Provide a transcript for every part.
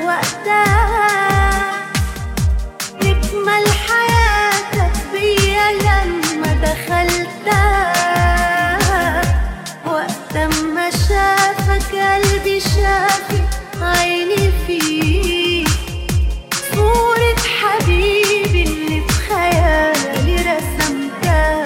وقتها تكمل حياتك بيا لما دخلتها. وقت ما شافك قلبي شافك عيني فيك صورة حبيبي اللي بخيالي رسمتها.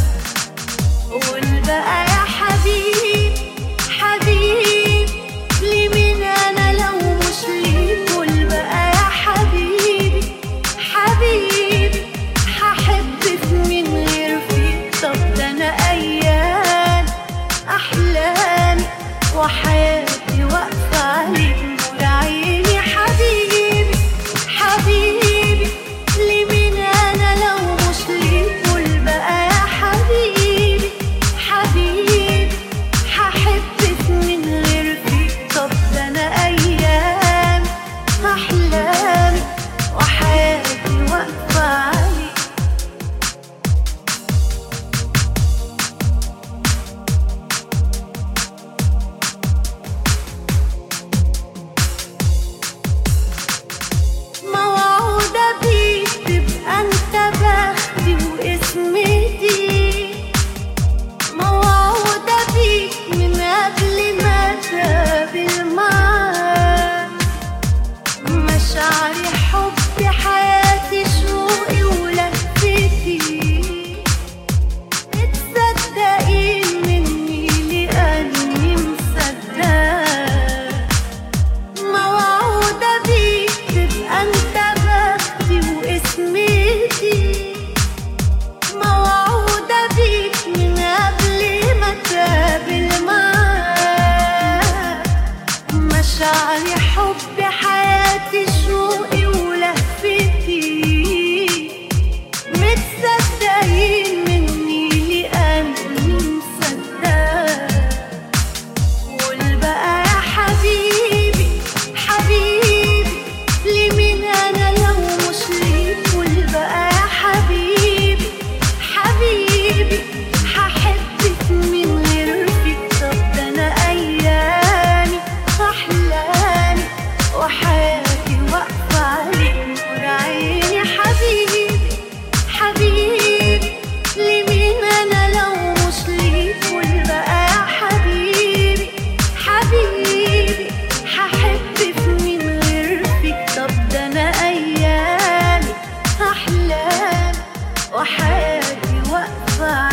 قول بقى يا حبيبي حبيبي لي مين انا لو مش ليك. قول بقى يا حبيبي حبيبي هحب في مين غير فيك. طب ده انا ايام احلامي وحياتي واقفة عليك نور عيني. حبيبي حبيبي لي مين انا لو مش ليك. قول بقى يا حبيبي حبيبي هحب في مين غير فيك. طب ده انا ايام احلامي وحياتي واقفة عليك. موعودة بيك تبقى انت بختي واسمتي. موعودة بيك من قبل ما تقابل معاك. مشاعري حبي حياتي شوقي ولفتي. متصدقين مني لأني مصدقة. موعودة بيك تبقى انت بختي واسمتي. موعودة بيك من قبل ما تقابل معاك. مشاعري حبي حياتي شوقي ولفتي. متصدقين مني لأني مصدقة. قول بقى يا حبيبي حبيبي لي مين انا لو مش ليك. قول بقى يا حبيبي حبيبي هحب في مين غير فيك. طب ده انا ايامي احلامي وحياتي واقفة عليك نور عيني. حبيبي حبيبي لي مين انا لو مش ليك. قول بقى يا حبيبي حبيبي هحب في مين غير فيك. طب ده انا ايامي احلامي وحياتي واقفة